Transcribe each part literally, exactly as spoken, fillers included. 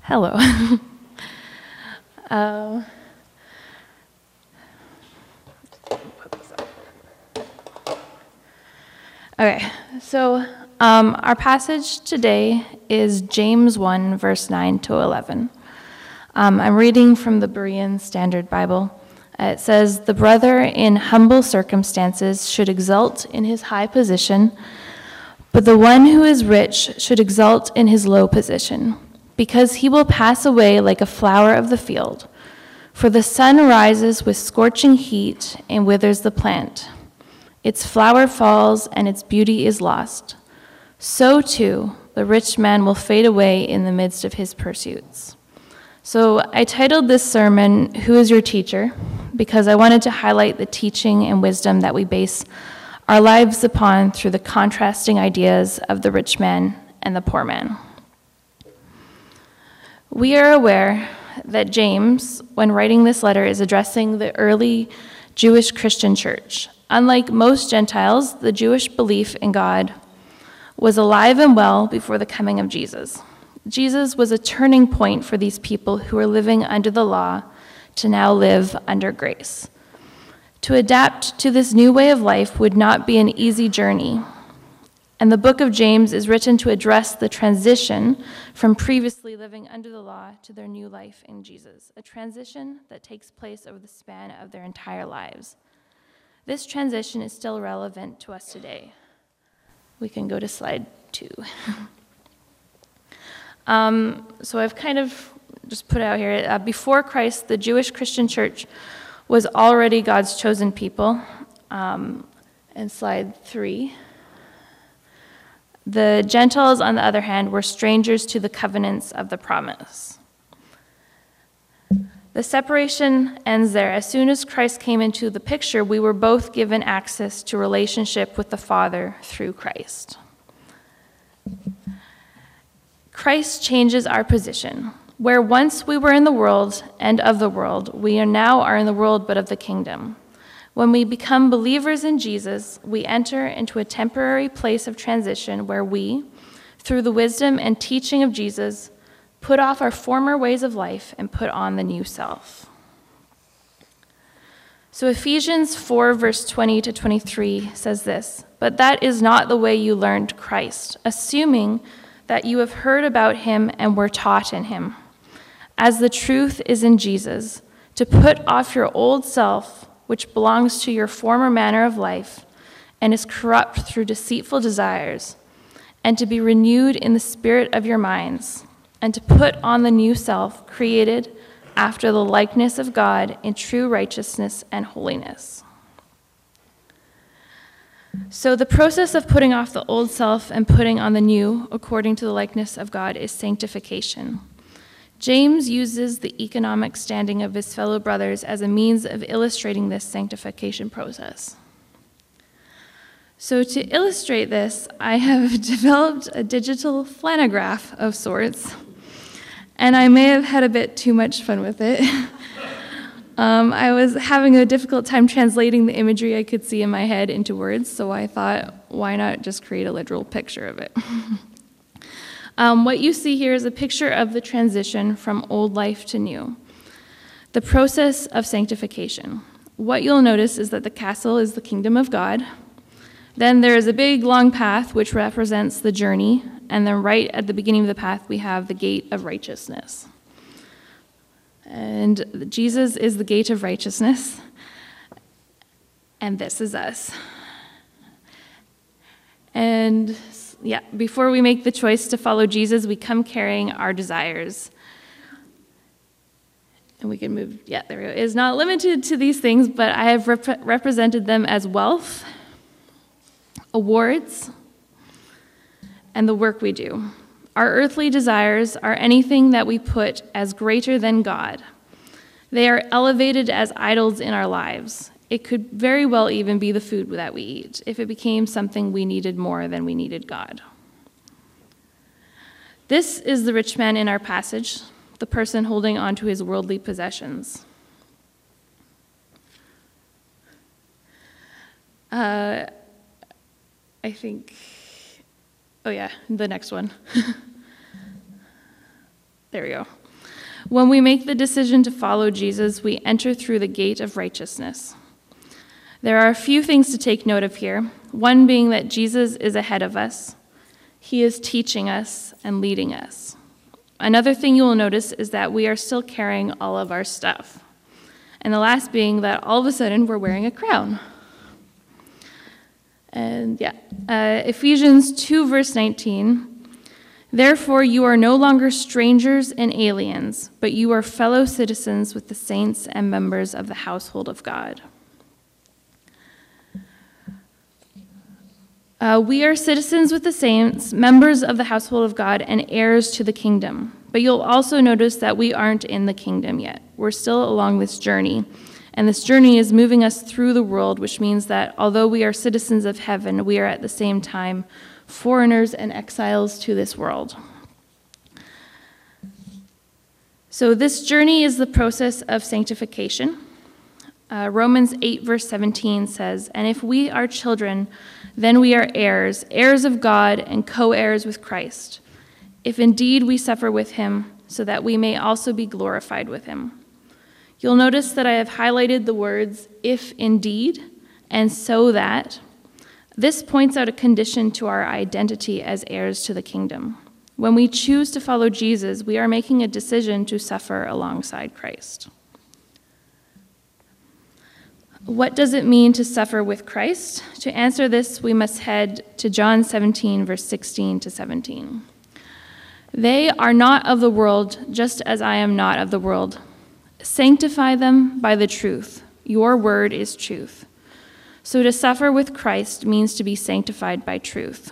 Hello. uh, put this up. Okay, so um, our passage today is James one, verse nine to eleven. Um, I'm reading from the Berean Standard Bible. Uh, it says, "The brother in humble circumstances should exult in his high position, but the one who is rich should exult in his low position, because he will pass away like a flower of the field. For the sun rises with scorching heat and withers the plant. Its flower falls and its beauty is lost. So too, the rich man will fade away in the midst of his pursuits." So I titled this sermon, "Who is Your Teacher?" because I wanted to highlight the teaching and wisdom that we base our lives upon through the contrasting ideas of the rich man and the poor man. We are aware that James, when writing this letter, is addressing the early Jewish Christian church. Unlike most Gentiles, the Jewish belief in God was alive and well before the coming of Jesus. Jesus was a turning point for these people who were living under the law to now live under grace. To adapt to this new way of life would not be an easy journey, and the book of James is written to address the transition from previously living under the law to their new life in Jesus, a transition that takes place over the span of their entire lives. This transition is still relevant to us today. We can go to slide two. um, so I've kind of just put out here, uh, before Christ, the Jewish Christian church was already God's chosen people. Um, and slide three. The Gentiles, on the other hand, were strangers to the covenants of the promise. The separation ends there. As soon as Christ came into the picture, we were both given access to relationship with the Father through Christ. Christ changes our position. Where once we were in the world and of the world, we are now are in the world but of the kingdom. When we become believers in Jesus, we enter into a temporary place of transition where we, through the wisdom and teaching of Jesus, put off our former ways of life and put on the new self. So Ephesians four, verse twenty to twenty-three says this, "But that is not the way you learned Christ, assuming that you have heard about him and were taught in him, as the truth is in Jesus, to put off your old self, which belongs to your former manner of life and is corrupt through deceitful desires, and to be renewed in the spirit of your minds, and to put on the new self, created after the likeness of God in true righteousness and holiness." So the process of putting off the old self and putting on the new, according to the likeness of God, is sanctification. James uses the economic standing of his fellow brothers as a means of illustrating this sanctification process. So to illustrate this, I have developed a digital flannograph of sorts, and I may have had a bit too much fun with it. um, I was having a difficult time translating the imagery I could see in my head into words, so I thought, why not just create a literal picture of it? Um, what you see here is a picture of the transition from old life to new, the process of sanctification. What you'll notice is that the castle is the kingdom of God. Then there is a big long path which represents the journey, and then right at the beginning of the path we have the gate of righteousness. And Jesus is the gate of righteousness, and this is us. And yeah, before we make the choice to follow Jesus, we come carrying our desires. And we can move, yeah, there we go. It is not limited to these things, but I have rep- represented them as wealth, awards, and the work we do. Our earthly desires are anything that we put as greater than God. They are elevated as idols in our lives. It could very well even be the food that we eat if it became something we needed more than we needed God. This is the rich man in our passage, the person holding on to his worldly possessions. Uh, I think, oh yeah, the next one. There we go. When we make the decision to follow Jesus, we enter through the gate of righteousness. There are a few things to take note of here, one being that Jesus is ahead of us. He is teaching us and leading us. Another thing you will notice is that we are still carrying all of our stuff. And the last being that all of a sudden we're wearing a crown. And yeah, uh, Ephesians two, verse nineteen. Therefore you are no longer strangers and aliens, but you are fellow citizens with the saints and members of the household of God. Uh, we are citizens with the saints, members of the household of God, and heirs to the kingdom. But you'll also notice that we aren't in the kingdom yet. We're still along this journey. And this journey is moving us through the world, which means that although we are citizens of heaven, we are at the same time foreigners and exiles to this world. So this journey is the process of sanctification. Uh, Romans eight, verse seventeen says, "And if we are children, then we are heirs, heirs of God and co-heirs with Christ, if indeed we suffer with him, so that we may also be glorified with him." You'll notice that I have highlighted the words, "if indeed," and "so that." This points out a condition to our identity as heirs to the kingdom. When we choose to follow Jesus, we are making a decision to suffer alongside Christ. What does it mean to suffer with Christ? To answer this, we must head to John seventeen, verse sixteen to seventeen. "They are not of the world, just as I am not of the world. Sanctify them by the truth. Your word is truth." So to suffer with Christ means to be sanctified by truth.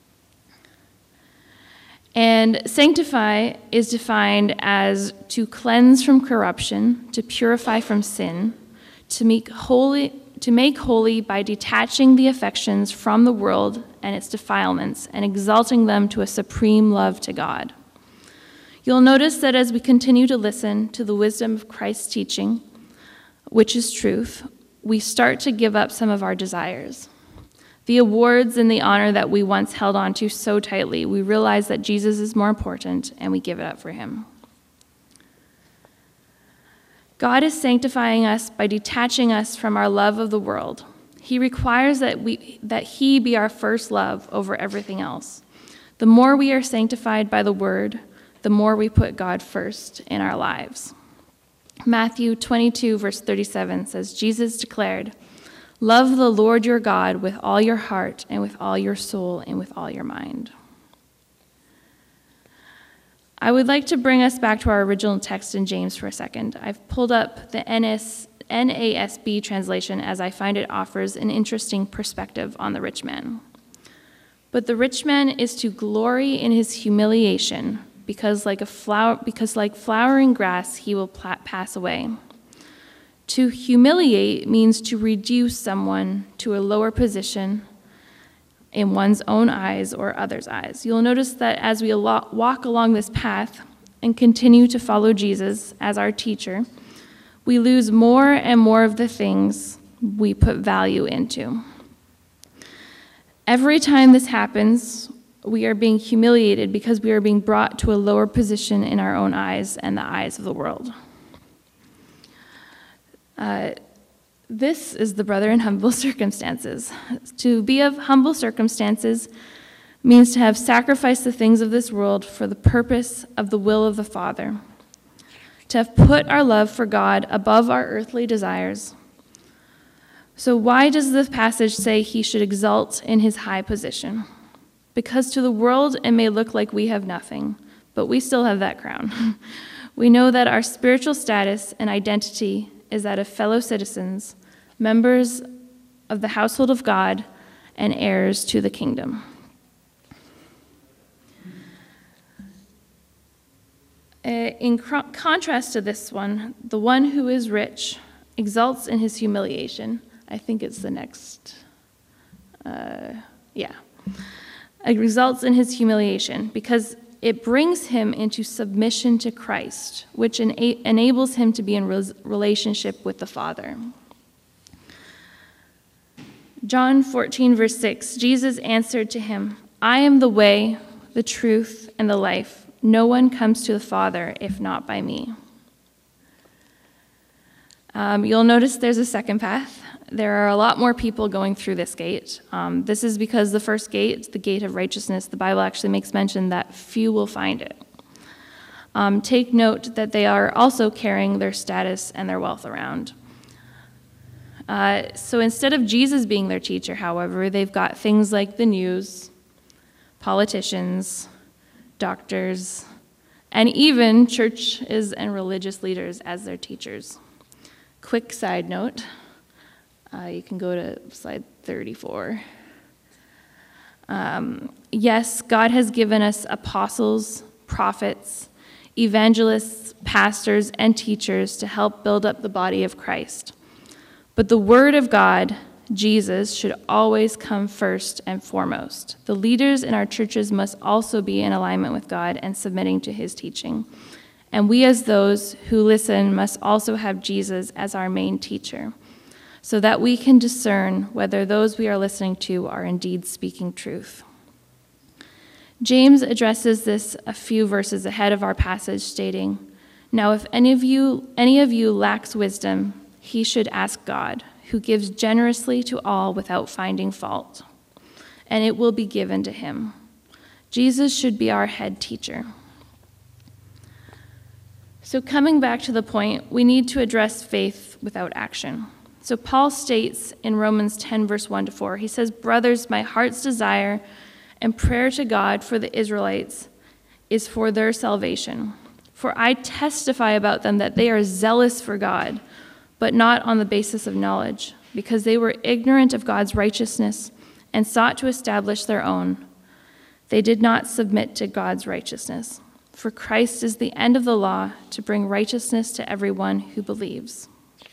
And sanctify is defined as to cleanse from corruption, to purify from sin, to make holy, to make holy by detaching the affections from the world and its defilements and exalting them to a supreme love to God. You'll notice that as we continue to listen to the wisdom of Christ's teaching, which is truth, we start to give up some of our desires. The awards and the honor that we once held on to so tightly, we realize that Jesus is more important and we give it up for him. God is sanctifying us by detaching us from our love of the world. He requires that we that he be our first love over everything else. The more we are sanctified by the word, the more we put God first in our lives. Matthew twenty-two, verse thirty-seven says, Jesus declared, "Love the Lord your God with all your heart and with all your soul and with all your mind." I would like to bring us back to our original text in James for a second. I've pulled up the N A S B translation as I find it offers an interesting perspective on the rich man. "But the rich man is to glory in his humiliation, because like a flower, because like flowering grass he will pla- pass away." To humiliate means to reduce someone to a lower position in one's own eyes or others' eyes. You'll notice that as we al- walk along this path and continue to follow Jesus as our teacher, we lose more and more of the things we put value into. Every time this happens, we are being humiliated because we are being brought to a lower position in our own eyes and the eyes of the world. Uh, this is the brother in humble circumstances. To be of humble circumstances means to have sacrificed the things of this world for the purpose of the will of the Father, to have put our love for God above our earthly desires. So why does this passage say he should exalt in his high position? Because to the world it may look like we have nothing, but we still have that crown. We know that our spiritual status and identity is that of fellow citizens, members of the household of God, and heirs to the kingdom. In contrast to this one, the one who is rich exalts in his humiliation. I think it's the next, uh, yeah. It results in his humiliation because it brings him into submission to Christ, which ena- enables him to be in re- relationship with the Father. John fourteen, verse six, Jesus answered to him, "I am the way, the truth, and the life. No one comes to the Father if not by me. Um, you'll notice there's a second path. There are a lot more people going through this gate. Um, this is because the first gate, the gate of righteousness, the Bible actually makes mention that few will find it. Um, take note that they are also carrying their status and their wealth around. Uh, so instead of Jesus being their teacher, however, they've got things like the news, politicians, doctors, and even churches and religious leaders as their teachers. Quick side note, uh, you can go to slide thirty-four. Um, yes, God has given us apostles, prophets, evangelists, pastors, and teachers to help build up the body of Christ. But the Word of God, Jesus, should always come first and foremost. The leaders in our churches must also be in alignment with God and submitting to his teaching. And we as those who listen must also have Jesus as our main teacher, so that we can discern whether those we are listening to are indeed speaking truth. James addresses this a few verses ahead of our passage, stating, "Now if any of you any of you lacks wisdom, he should ask God, who gives generously to all without finding fault, and it will be given to him." Jesus should be our head teacher. So coming back to the point, we need to address faith without action. So Paul states in Romans ten, verse one to four, he says, "Brothers, my heart's desire and prayer to God for the Israelites is for their salvation. For I testify about them that they are zealous for God, but not on the basis of knowledge, because they were ignorant of God's righteousness and sought to establish their own. They did not submit to God's righteousness. For Christ is the end of the law to bring righteousness to everyone who believes."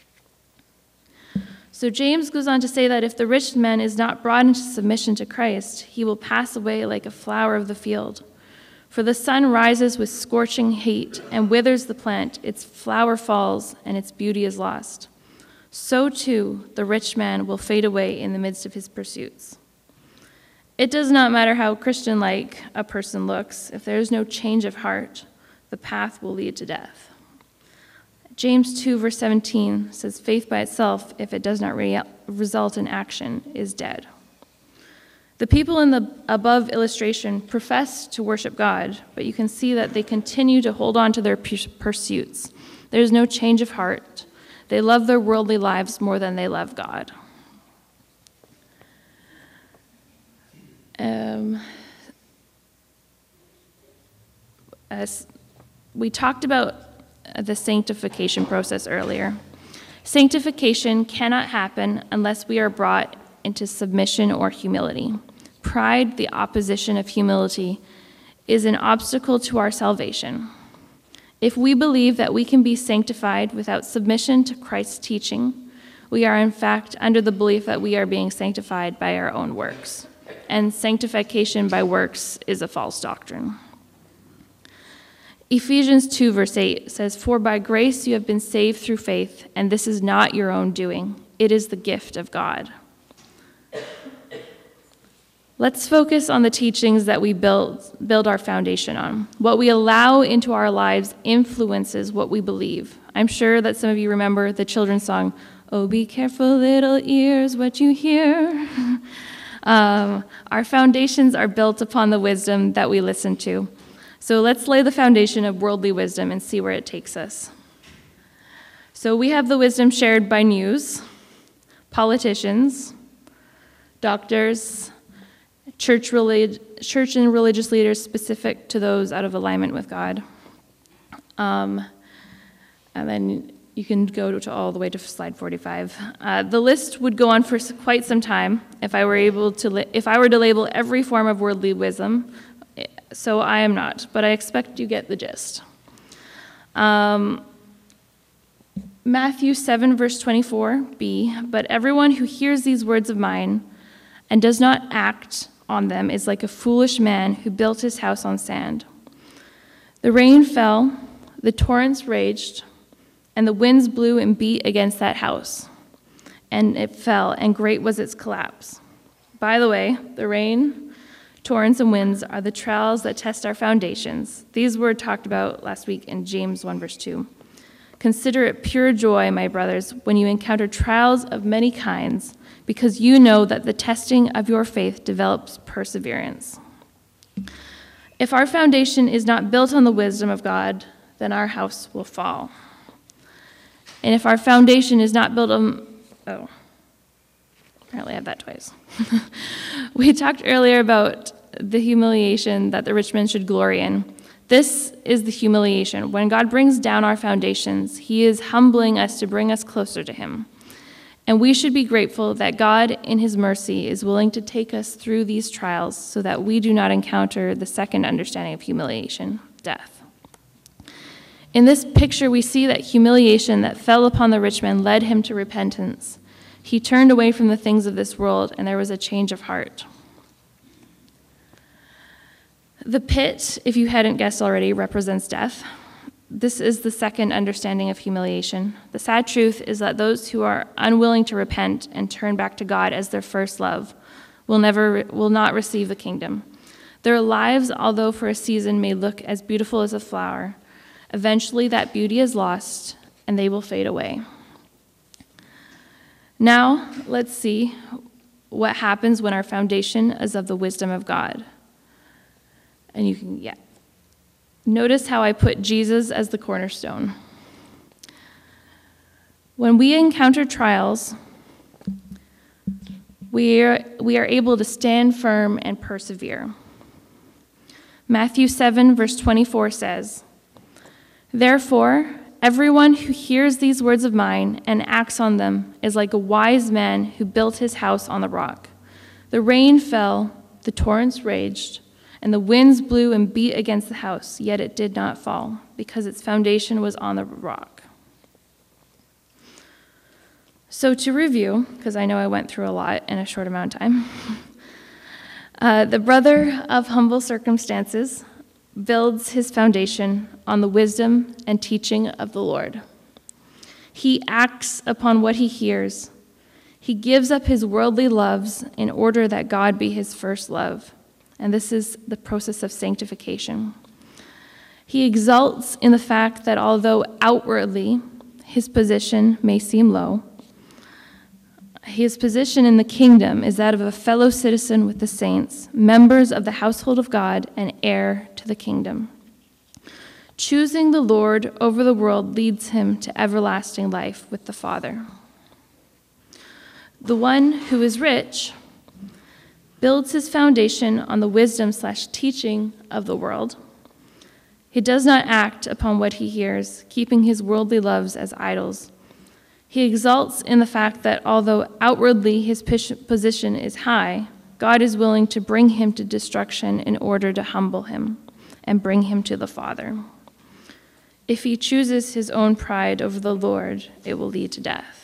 So James goes on to say that if the rich man is not brought into submission to Christ, he will pass away like a flower of the field. For the sun rises with scorching heat and withers the plant, its flower falls, and its beauty is lost. So too the rich man will fade away in the midst of his pursuits. It does not matter how Christian-like a person looks, if there is no change of heart, the path will lead to death. James two, verse seventeen says, "Faith by itself, if it does not re- result in action, is dead." The people in the above illustration profess to worship God, but you can see that they continue to hold on to their pursuits. There is no change of heart. They love their worldly lives more than they love God. Um, as we talked about the sanctification process earlier. Sanctification cannot happen unless we are brought into submission or humility. Pride, the opposition of humility, is an obstacle to our salvation. If we believe that we can be sanctified without submission to Christ's teaching, we are in fact under the belief that we are being sanctified by our own works. And sanctification by works is a false doctrine. Ephesians two, verse eight says, "For by grace you have been saved through faith, and this is not your own doing. It is the gift of God." Let's focus on the teachings that we build, build our foundation on. What we allow into our lives influences what we believe. I'm sure that some of you remember the children's song, "Oh, be careful, little ears, what you hear." um, our foundations are built upon the wisdom that we listen to. So let's lay the foundation of worldly wisdom and see where it takes us. So we have the wisdom shared by news, politicians, doctors, church, relig- church and religious leaders specific to those out of alignment with God. Um, and then you can go to all the way to slide forty-five. Uh, the list would go on for quite some time if I were able to li- if I were to label every form of worldly wisdom. So I am not, but I expect you get the gist. Um, Matthew seven, verse twenty-four b, "But everyone who hears these words of mine and does not act on them is like a foolish man who built his house on sand. The rain fell, the torrents raged, and the winds blew and beat against that house, and it fell, and great was its collapse." By the way, the rain, torrents, and winds are the trials that test our foundations. These were talked about last week in James one, verse two. Consider it pure joy, my brothers, when you encounter trials of many kinds, because you know that the testing of your faith develops perseverance. If our foundation is not built on the wisdom of God, then our house will fall. And if our foundation is not built on, oh, apparently I have that twice. We talked earlier about the humiliation that the rich man should glory in. This is the humiliation. When God brings down our foundations, he is humbling us to bring us closer to him. And we should be grateful that God, in his mercy, is willing to take us through these trials so that we do not encounter the second understanding of humiliation, death. In this picture, we see that humiliation that fell upon the rich man led him to repentance. He turned away from the things of this world, and there was a change of heart. The pit, if you hadn't guessed already, represents death. This is the second understanding of humiliation. The sad truth is that those who are unwilling to repent and turn back to God as their first love will never will not receive the kingdom. Their lives, although for a season may look as beautiful as a flower, eventually that beauty is lost and they will fade away. Now, let's see what happens when our foundation is of the wisdom of God. And you can, yeah. Notice how I put Jesus as the cornerstone. When we encounter trials, we are, we are able to stand firm and persevere. Matthew seven, verse twenty-four says, "Therefore, everyone who hears these words of mine and acts on them is like a wise man who built his house on the rock. The rain fell, the torrents raged, and the winds blew and beat against the house, yet it did not fall, because its foundation was on the rock." So to review, because I know I went through a lot in a short amount of time, uh, the brother of humble circumstances builds his foundation on the wisdom and teaching of the Lord. He acts upon what he hears. He gives up his worldly loves in order that God be his first love. And this is the process of sanctification. He exults in the fact that although outwardly his position may seem low, his position in the kingdom is that of a fellow citizen with the saints, members of the household of God, and heir to the kingdom. Choosing the Lord over the world leads him to everlasting life with the Father. The one who is rich builds his foundation on the wisdom slash teaching of the world. He does not act upon what he hears, keeping his worldly loves as idols. He exults in the fact that although outwardly his position is high, God is willing to bring him to destruction in order to humble him and bring him to the Father. If he chooses his own pride over the Lord, it will lead to death.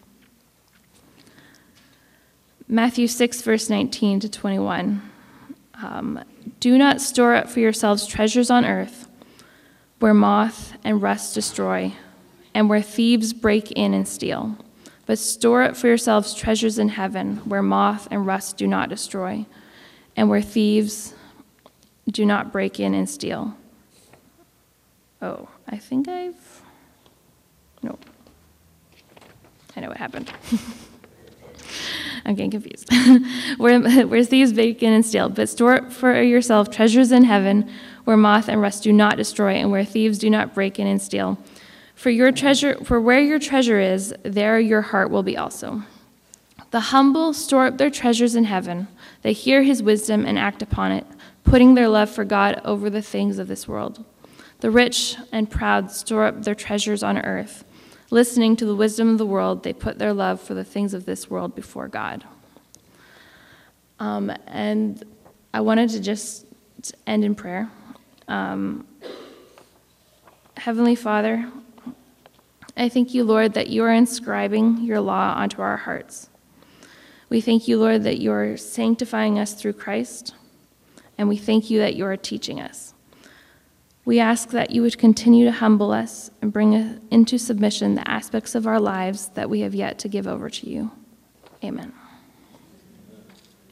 Matthew six, verse nineteen to twenty-one. Um, "Do not store up for yourselves treasures on earth, where moth and rust destroy, and where thieves break in and steal. But store up for yourselves treasures in heaven, where moth and rust do not destroy, and where thieves do not break in and steal." Oh, I think I've... No. I know what happened. I'm getting confused. where, where thieves break in and steal, but store up for yourself treasures in heaven, where moth and rust do not destroy, and where thieves do not break in and steal. For your treasure, for where your treasure is, there your heart will be also. The humble store up their treasures in heaven. They hear his wisdom and act upon it, putting their love for God over the things of this world. The rich and proud store up their treasures on earth. Listening to the wisdom of the world, they put their love for the things of this world before God. Um, and I wanted to just end in prayer. Um, Heavenly Father, I thank you, Lord, that you are inscribing your law onto our hearts. We thank you, Lord, that you are sanctifying us through Christ, and we thank you that you are teaching us. We ask that you would continue to humble us and bring into submission the aspects of our lives that we have yet to give over to you. Amen.